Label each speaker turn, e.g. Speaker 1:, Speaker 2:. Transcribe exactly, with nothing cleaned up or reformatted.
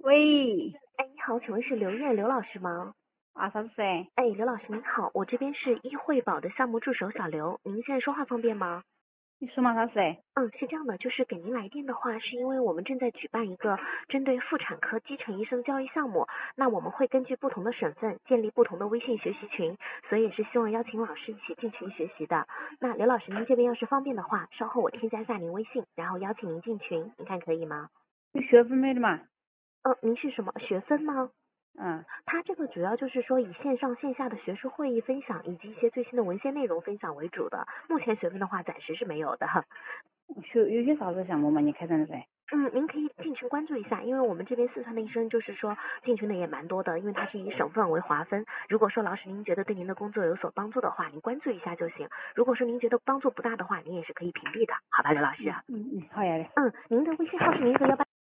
Speaker 1: 喂，
Speaker 2: 哎，你好，请问是刘艳刘老师吗？
Speaker 1: 啊，啥子噻？
Speaker 2: 哎，刘老师您好，我这边是医惠保的项目助手小刘，您现在说话方便吗？
Speaker 1: 你说嘛啥子噻？
Speaker 2: 嗯，是这样的，就是给您来电的话，是因为我们正在举办一个针对妇产科基层医生教育项目，那我们会根据不同的省份建立不同的微信学习群，所以也是希望邀请老师一起进群学习的。那刘老师您这边要是方便的话，稍后我添加一下您微信，然后邀请您进群，您看可以吗？
Speaker 1: 有学分没的嘛？
Speaker 2: 嗯，您是什么学分吗？
Speaker 1: 嗯，
Speaker 2: 它这个主要就是说以线上线下的学术会议分享以及一些最新的文献内容分享为主的，目前学分的话暂时是没有的。
Speaker 1: 学有些啥子项目嘛？你开展的噻？
Speaker 2: 嗯，您可以进群关注一下，因为我们这边四川的医生就是说进群的也蛮多的，因为它是以省份为划分。如果说老师您觉得对您的工作有所帮助的话，您关注一下就行。如果说您觉得帮助不大的话，您也是可以屏蔽的，好吧，刘老师？
Speaker 1: 嗯嗯嗯，好呀的。
Speaker 2: 嗯，您的微信号是您这个幺八。